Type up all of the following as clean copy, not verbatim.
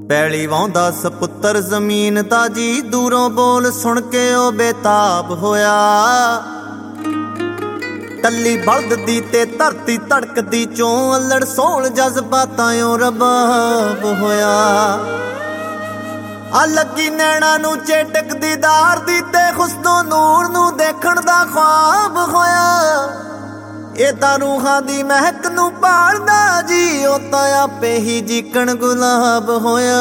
ਪੈਲੀ ਵਾਹੁੰਦਾ ਸਪੁੱਤਰ ਜ਼ਮੀਨ ਤਾਜੀ, ਦੂਰੋਂ ਬੋਲ ਸੁਣ ਕੇ ਉਹ ਬੇਤਾਬ ਹੋਇਆ। ਟੱਲੀ ਬਲਦ ਦੀ ਤੇ ਧਰਤੀ ਧੜਕਦੀ ਚੋਂ ਅਲੜ ਸੋਲ ਜਜ਼ਬਾਤਾਂ ਓ ਰਬਾਬ ਹੋਇਆ। ਆ ਲੱਗੀ ਨੈਣਾ ਨੂੰ ਚੇਟਕ ਦੀਦਾਰ ਦੀ ਤੇ ਹੁਸਨੋ ਨੂਰ ਨੂੰ ਦੇਖਣ ਦਾ ख्वाब ਹੋਇਆ। ਇਹ ਤਾਂ ਰੂਹਾਂ ਦੀ ਮਹਿਕ ਨੂੰ ਭਾਲਦਾ ਜੀ, ਉਹ ਤਾਂ ਆਪੇ ਹੀ ਜੀਕਣ ਗੁਲਾਬ ਹੋਇਆ।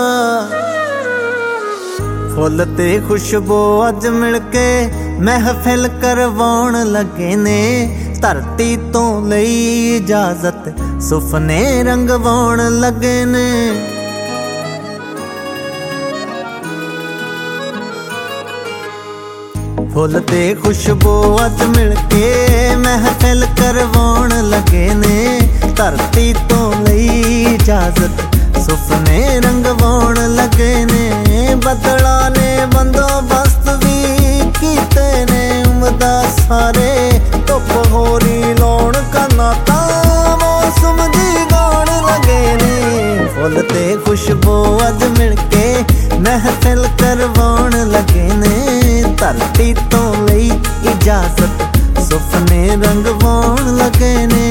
ਫੁੱਲ ਤੇ ਖੁਸ਼ਬੂ ਅੱਜ ਮਿਲ ਕੇ ਮਹਿਫਿਲ ਕਰਵਾਉਣ ਲੱਗੇ ਨੇ, ਧਰਤੀ ਤੋਂ ਲਈ ਇਜਾਜ਼ਤ ਸੁਪਨੇ ਰੰਗਵਾਉਣ ਲੱਗੇ ਨੇ। ਫੁੱਲ ਤੇ ਖੁਸ਼ਬੂ ਅੱਜ ਮਿਲ ਕੇ ਮਹਿਫਿਲ ਕਰਵਾਉਣ ਲੱਗੇ ਨੇ, ਧਰਤੀ ਤੋਂ ਲਈ ਇਜਾਜ਼ਤ ਸੁਪਨੇ ਰੰਗਵਾਉਣ ਲੱਗੇ ਨੇ। ਬੱਦਲਾਂ ਨੇ ਬੰਦੋਬਸਤ ਵੀ ਕੀਤੇ ਨੇ ਉਮਦਾ ਸਾਰੇ, ਧੁੱਪ ਹੋਰੀ ਲਾਉਣ ਕੰਨਾਂ ਤਾਂ ਮੌਸਮ ਦੀ ਗਾਉਣ ਲੱਗੇ ਨੇ। ਫੁੱਲ ਤੇ ਖੁਸ਼ਬੂ ਅੱਜ ਮਿਲ ਕੇ ਮਹਿਫਿਲ ਕਰਵਾਉਣ ਲੱਗੇ ਨੇ, ਧਰਤੀ ਤੋਂ ਲਈ ਇਜਾਜ਼ਤ ਸੁਪਨੇ ਰੰਗਵਾਉਣ ਲੱਗੇ ਨੇ।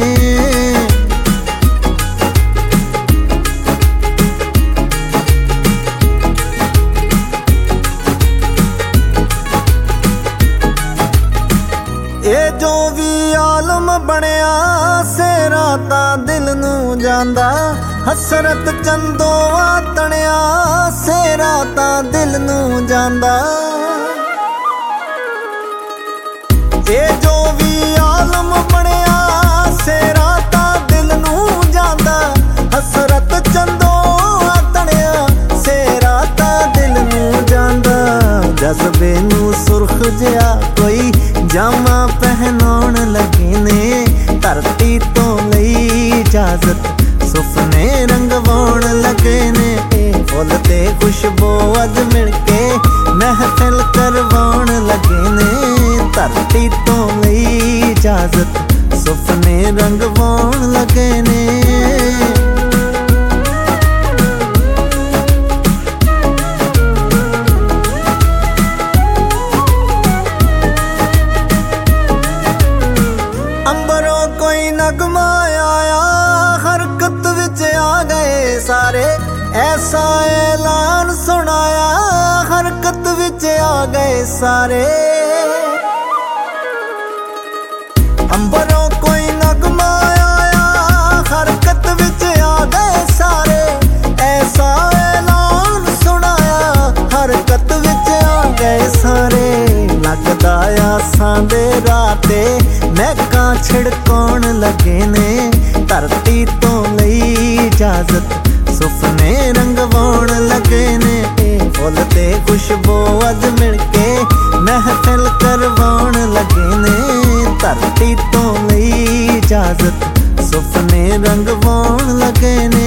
ਇਹ ਜੋ ਵੀ ਆਲਮ ਬਣਿਆ ਸੇਰਾ ਤਾਂ ਦਿਲ ਨੂੰ ਜਾਂਦਾ, ਹਸਰਤ ਚੰਦੋਆ ਤਣਿਆ ਸੇਰਾ ਤਾਂ ਦਿਲ ਨੂੰ ਜਾਂਦਾ। ਇਹ ਜੋ ਵੀ ਆਲਮ ਬਣਿਆ ਸੇਰਾ ਤਾਂ ਦਿਲ ਨੂੰ ਜਾਂਦਾ, ਹਸਰਤ ਚੰਦੋਆ ਤਣਿਆ ਸੇਰਾ ਤਾਂ ਦਿਲ ਨੂੰ ਜਾਂਦਾ। ਜਜ਼ਬੇ ਨੂੰ ਸੁਰਖ ਜਿਹਾ ਕੋਈ ਜਾਮਾ ਪਹਿਨਾਉਣ ਲੱਗੇ ਨੇ, ਧਰਤੀ ਤੋਂ ਲਈ ਇਜਾਜ਼ਤ ਸੁਪਨੇ ਰੰਗਵਾਉਣ ਲੱਗੇ ਨੇ। ਫੁੱਲ ਤੇ ਖੁਸ਼ਬੂ ਅੱਜ ਮਿਲ ਕੇ ਮਹਿਫਿਲ ਕਰਵਾਉਣ ਲੱਗੇ ਨੇ, ਧਰਤੀ ਤੋਂ ਲਈ ਇਜਾਜ਼ਤ ਸੁਪਨੇ ਰੰਗਵਾਉਣ ਲੱਗੇ ਨੇ। ਅੰਬਰੋਂ ਕੋਈ ਨਗਮਾ ਆਇਆ, ਹਰਕਤ ਵਿੱਚ ਆ ਗਏ ਸਾਰੇ, ਐਸਾ ਐਲਾਨ ਸੁਣਾਇਆ ਹਰਕਤ ਵਿੱਚ ਆ ਗਏ ਸਾਰੇ। ਅੰਬਰੋਂ ਕੋਈ ਨਗਮਾ ਆਇਆ, ਹਰਕਤ ਵਿੱਚ ਆ ਗਏ ਸਾਰੇ, ਐਸਾ ਐਲਾਨ ਸੁਣਾਇਆ ਹਰਕਤ ਵਿੱਚ ਆ ਗਏ ਸਾਰੇ। ਲੱਗਦਾ ਆਸਾਂ ਦੇ ਰਾਹ ਤੇ ਮਹਿਕਾਂ ਛਿੜਕਾਉਣ ਲੱਗੇ ਨੇ, ਧਰਤੀ ਤੋਂ ਲਈ ਇਜਾਜ਼ਤ ਸੁਪਨੇ ਰੰਗਵਾਉਣ ਲੱਗੇ ਨੇ। ਫੁੱਲ ਤੇ ਖੁਸ਼ਬੂ ਅੱਜ ਮਿਲ ਕੇ ਮਹਿਫਿਲ ਕਰਵਾਉਣ ਲੱਗੇ ਨੇ, ਧਰਤੀ ਤੋਂ ਲਈ ਇਜਾਜ਼ਤ ਸੁਪਨੇ ਰੰਗਵਾਉਣ ਲੱਗੇ ਨੇ।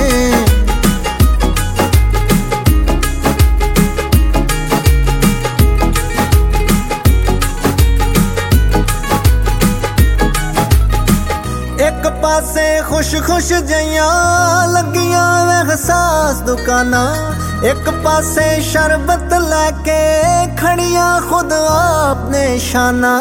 ਇੱਕ ਪਾਸੇ ਖੁਸ਼ ਜਈਆਂ ਲੱਗੀਆਂ ਅਹਿਸਾਸ ਦੁਕਾਨਾਂ, ਇੱਕ ਪਾਸੇ ਸ਼ਰਬਤ ਲੈ ਕੇ ਖੜੀਆਂ ਖੁਦ ਆਪਣੇ ਸ਼ਾਨਾਂ।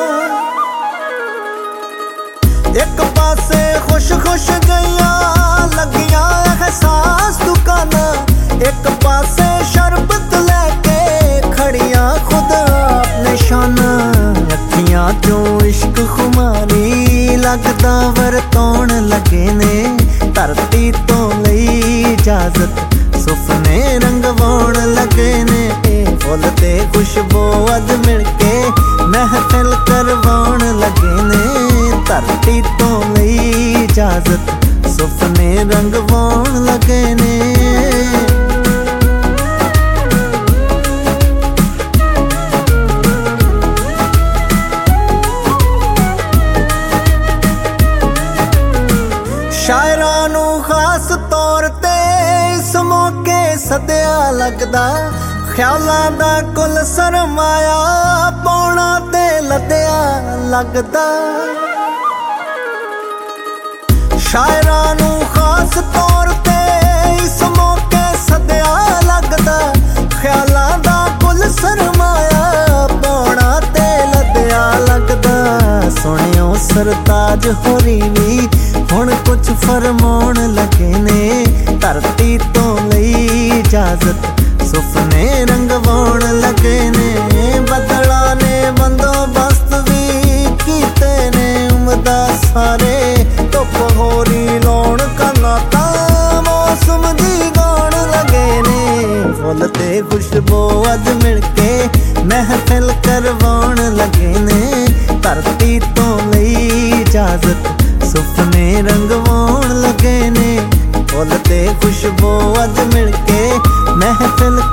ਇੱਕ ਪਾਸੇ ਖੁਸ਼ ਜਈਆਂ ਲੱਗੀਆਂ ਅਹਿਸਾਸ ਦੁਕਾਨਾਂ, ਇੱਕ ਪਾਸੇ ਸ਼ਰਬਤ ਲੈ ਕੇ ਖੜੀਆਂ ਖੁਦ ਆਪਣੇ ਸ਼ਾਨਾਂ। ਅੱਖੀਆਂ ਚੋਂ ਇਸ਼ਕ ਖੁਮਾਰੀ ਲੱਗਦਾ ਵਰਤਾਉਣ ਲੱਗੇ ਨੇ, ਧਰਤੀ ਤੋਂ ਲਈ ਇਜਾਜ਼ਤ ਸੁਪਨੇ ਰੰਗਵਾਉਣ ਲੱਗੇ ਨੇ। ਫੁੱਲ ਤੇ ਖੁਸ਼ਬੂ ਅੱਜ ਮਿਲ ਕੇ ਮਹਿਫਿਲ ਕਰਵਾਉਣ ਲੱਗੇ ਨੇ, ਧਰਤੀ ਤੋਂ ਲਈ ਇਜਾਜ਼ਤ ਸੁਪਨੇ ਰੰਗਵਾਉਣ ਲੱਗੇ ਨੇ। ਸ਼ਾਇਰਾਂ ਨੂੰ ਖਾਸ ਤੌਰ ਤੇ ਇਸ ਮੌਕੇ ਸੱਦਿਆ ਲੱਗਦਾ, ਖਿਆਲਾਂ ਦਾ ਕੁੱਲ ਸਰਮਾਇਆ ਪਾਉਣਾ ਤੇ ਲੱਦਿਆ ਲੱਗਦਾ। ਸ਼ਾਇਰਾਂ ਨੂੰ ਖਾਸ ਤੌਰ ਤੇ ਇਸ ਮੌਕੇ ਸਾਂਝ ਹੋਰੀ ਵੀ ਹੁਣ ਕੁਛ ਫਰਮਾਉਣ ਲੱਗੇ ਨੇ। ਧਰਤੀ ਤੋਂ ਲਈ ਇਜਾਜ਼ਤ ਸੁਪਨੇ ਰੰਗਵਾਉਣ ਲੱਗੇ ਨੇ। ਬੱਦਲਾਂ ਨੇ ਬੰਦੋਬਸਤ ਵੀ ਕੀਤੇ ਨੇ ਉਮਦਾ ਸਾਰੇ। ਧੁੱਪ ਹੋਰੀ ਲਾਉਣ ਕੰਨਾਂ ਤਾਂ ਮੌਸਮ ਦੀ ਗਾਉਣ ਲੱਗੇ ਨੇ। ਫੁੱਲ ਤੇ ਖੁਸ਼ਬੂ ਅੱਜ ਮਿਲ ਕੇ ਮਹਿਫਿਲ ਕਰਵਾਉਣ ਲੱਗੇ ਨੇ। ਧਰਤੀ ਤੋਂ ਲਈ ਇਜਾਜ਼ਤ ਸੁਪਨੇ ਰੰਗਵਾਉਣ ਲੱਗੇ ਨੇ। ਫੁੱਲ ਤੇ ਖੁਸ਼ਬੂ ਅੱਜ ਮਿਲ ਕੇ ਮਹਿਫਿਲ